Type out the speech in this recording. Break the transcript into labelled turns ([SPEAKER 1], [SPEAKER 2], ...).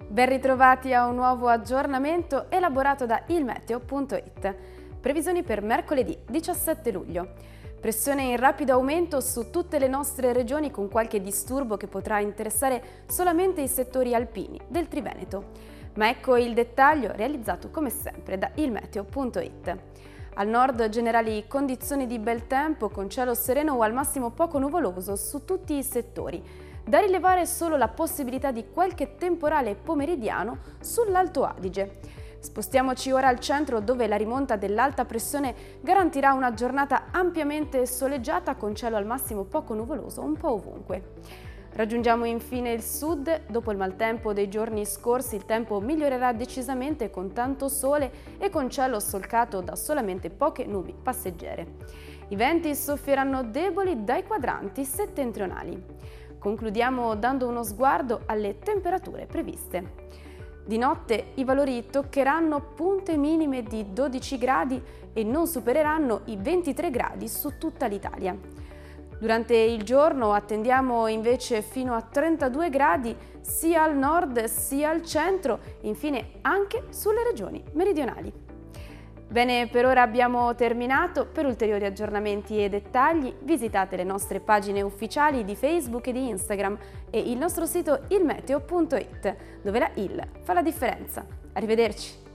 [SPEAKER 1] Ben ritrovati a un nuovo aggiornamento elaborato da ilmeteo.it. Previsioni per mercoledì 17 luglio. Pressione in rapido aumento su tutte le nostre regioni con qualche disturbo che potrà interessare solamente i settori alpini del Triveneto. Ma ecco il dettaglio realizzato come sempre da ilmeteo.it. Al nord generali condizioni di bel tempo con cielo sereno o al massimo poco nuvoloso su tutti i settori. Da rilevare solo la possibilità di qualche temporale pomeridiano sull'Alto Adige. Spostiamoci ora al centro dove la rimonta dell'alta pressione garantirà una giornata ampiamente soleggiata con cielo al massimo poco nuvoloso un po' ovunque. Raggiungiamo infine il sud, dopo il maltempo dei giorni scorsi il tempo migliorerà decisamente con tanto sole e con cielo solcato da solamente poche nubi passeggere. I venti soffieranno deboli dai quadranti settentrionali. Concludiamo dando uno sguardo alle temperature previste. Di notte i valori toccheranno punte minime di 12 gradi e non supereranno i 23 gradi su tutta l'Italia. Durante il giorno attendiamo invece fino a 32 gradi sia al nord sia al centro e infine anche sulle regioni meridionali. Bene, per ora abbiamo terminato. Per ulteriori aggiornamenti e dettagli visitate le nostre pagine ufficiali di Facebook e di Instagram e il nostro sito ilmeteo.it, dove la IL fa la differenza. Arrivederci!